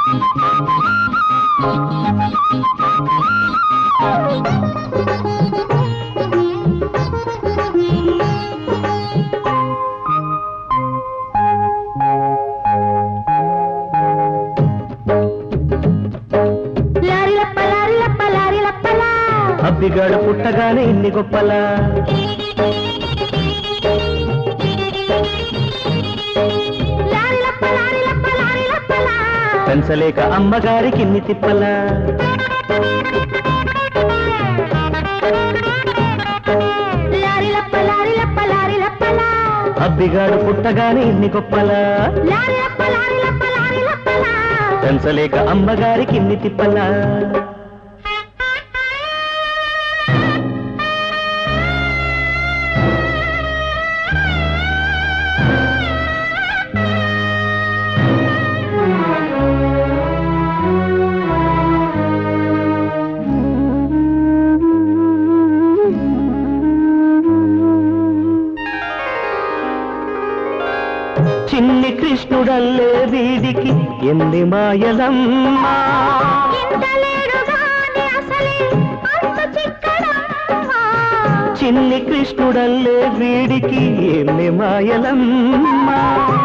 అబ్బిగాడు పుట్టగానే ఇన్ని గొప్పలా పెంచలేక అమ్మగారికి ఇన్ని తిప్పలా అబ్బిగాడు పుట్టగానే ఇన్ని గొప్పలా పెంచలేక అమ్మగారికి ఇన్ని తిప్పలా చిన్ని కృష్ణుడల్లే వీడికి ఎన్ని మాయలమ్మా చిన్ని కృష్ణుడల్లే వీడికి ఎన్ని మాయలమ్మా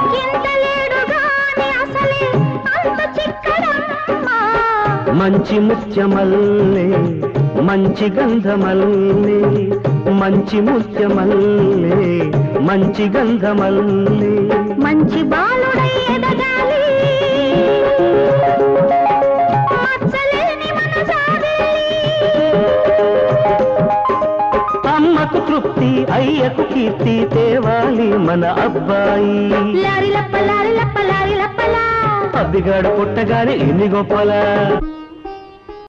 మంచి ముత్యమల్లే మంచి గంధమల్లే మంచి ముత్యమల్లే మంచి గంధమల్లే మంచి బాలుడై ఎదగాలి మచ్చలేని మనసాలి అమ్మకు తృప్తి అయ్యకు కీర్తి తేవాలి మన అబ్బాయి లారి లప్ప లారి లప్ప లారి లప్పలా అబ్బిగాడు పుట్టగానే ఇన్ని గొప్పలా